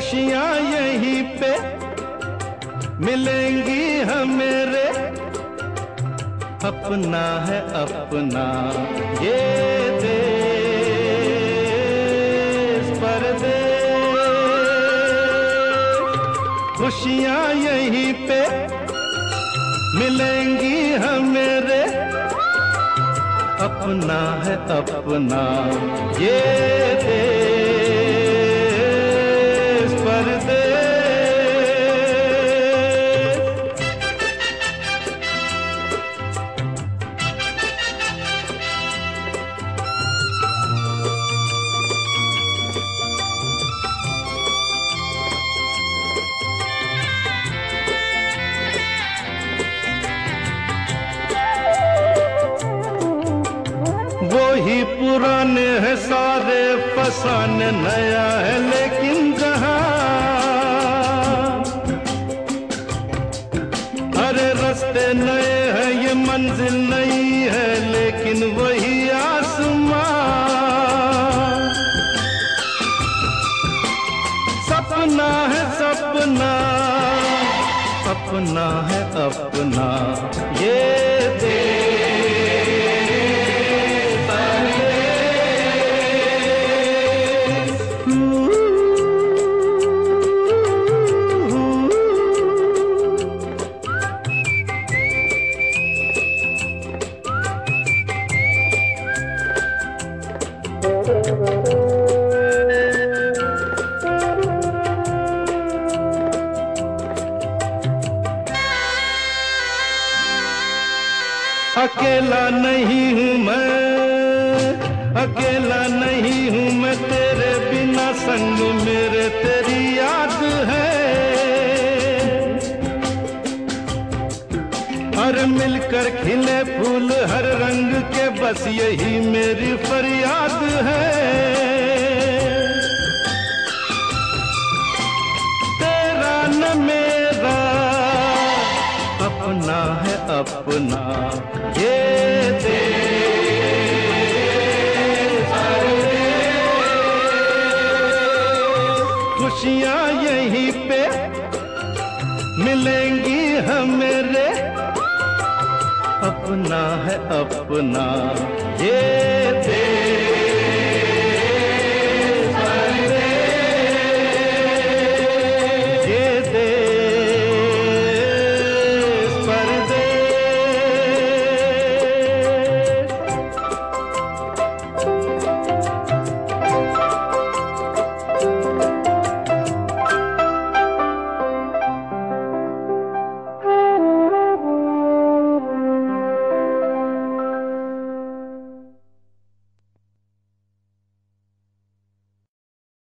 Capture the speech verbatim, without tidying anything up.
खुशियाँ यहीं पे मिलेंगी हमें रे, अपना है अपना ये देश परदेश। खुशियाँ यहीं पे मिलेंगी हमें रे, अपना है अपना ये देश परदेश। वही पुराने हैं सारे फसाने, नया है लेकिन जहां अरे रास्ते नए हैं, ये मंजिल नई है लेकिन वही आसमां। सपना है सपना, अपना है अपना ये देश। अकेला नहीं हूँ मैं, अकेला नहीं हूँ मैं, तेरे बिना संग मेरे तेरी याद है। हर मिलकर खिले फूल हर रंग के, बस यही मेरी फरियाद है। तेरा न मेरा अपना है अपना ये देश। खुशियाँ यहीं पे मिलेंगी हमें रे, अपना है अपना ये देश।